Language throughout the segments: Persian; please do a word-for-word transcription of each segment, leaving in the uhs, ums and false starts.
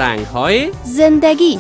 رنگ‌های زندگی.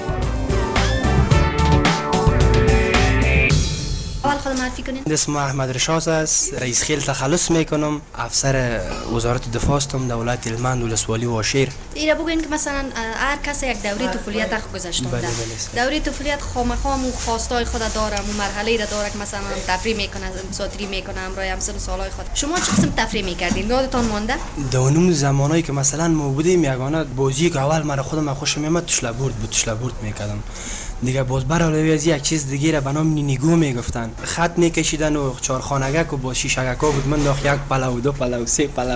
اول خود معرفی کنین. اسم احمد رشاد است. رئیس خیل تخلص میکنم. افسر وزارت دفاع هستم در ولایت هلمند ولسوالی واشیر. ایرا بگوین که مثلا هر کس یک دوره طفولیت خود گذشته بله بوده. بله. دوره طفولیت خامخام و خواستای خود داره، و مرحله را داره که مثلا تفریح میکنه، مسافری میکنه، امرای همسن و سالای خود. شما چه قسم تفریح میکردین؟ یادتان مانده؟ دونم زمانایی که مثلا ما بودیم یگانه بازی که اول مرا خودم خوش میامد تشلا برد بود تشلا برد میکردم. دیگه باز برای از یک چیز دیگه را به نام نینیگو میگفتن. خط میکشیدن و چهارخانگک و با شیشگکا بود من داخل یک پلو دو پلو سه پلو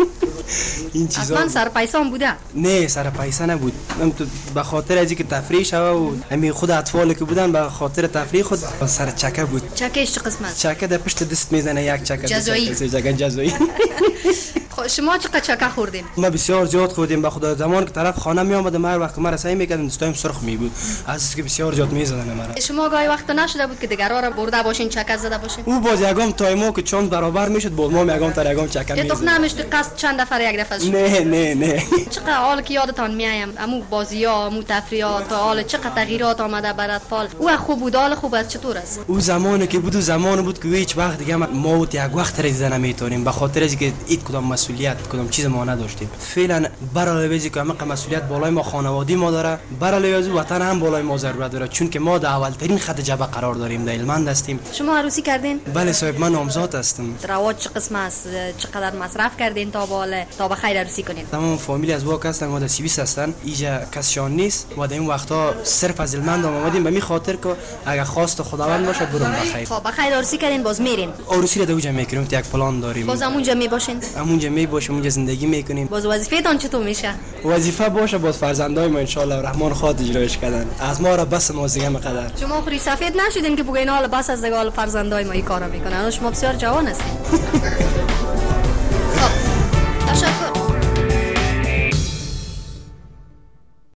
این چیزا. اصلا سر پیسان بوده؟ نه سر پیسه نبود. من تو به خاطر از اینکه تفریح شوه و همین خود اطفالی که بودن به خاطر تفریح خود سر چکه بود. چکش چه قسم است؟ چکه در پشت دست میزنه یک چکه جزایی. چکه جزایی. خب شما چقدر چکه خوردین؟ ما بسیار زیاد خوردیم. به خدا زمان که طرف خانه می آمد هر وقت ما سعی میکردیم دستایم سرخ می بود از که بسیار زیاد میزدن مرا. شما گاهی وقت نشده بود که دیگرها را برده باشین چکه زده باشین؟ او باز یگام تایمو که چند برابر میشد باز ما یگام تا یگام چکه یه تو میزد. نمیشد قصد چند دفعه یک دفعه شد؟ نه نه نه. چقدر حال که یادتان میایم امو بازی‌ها، امو تفریحات تا حال چقدر تغییرات آمده بر اطفال. او خوب بود، حال خوب است، چطور است؟ او زمانی که بود زمان بود که هیچ وقت دیگه ما بود یک وقت رسیده نمیتونیم به خاطر از اینکه هیچ کدام مسئولیت کدام چیز ما نداشتیم. فعلا برای ویزی که همه مسئولیت بالای ما خانوادگی ما داره، برای از وطن هم بالای ما ضرورت داره، چون که ما در اولترین خط جبهه قرار داریم، در هلمند هستیم. شما عروسی کردین؟ بله صاحب من نامزاد هستم. رواج چه قسم است؟ چقدر مصرف کردین تا بالا تا بخیر عروسی کنین؟ تمام فامیلی از واک هستن و در سیویس هستن. اینجا کسشان نیست و در این وقتا صرف از هلمند آمدیم به می خاطر که اگه خواست خداوند باشه برون بخیر. خب بخیر عروسی کردین باز میرین؟ عروسی رو دوجا میکنیم، یک پلان داریم. باز همونجا میباشین؟ همونجا میباشیم، اونجا زندگی میکنیم. باز وظیفه‌تان چطور میشه؟ وظیفه باشه باز فرزندای ما ان شاء الله رحمان خواهد اجراش کردن. از ما را بس ما دیگه مقدر. شما خوری سفید نشدین که بگین حالا بس از دیگه فرزندای ما این کارو میکنن. شما بسیار جوان هستین.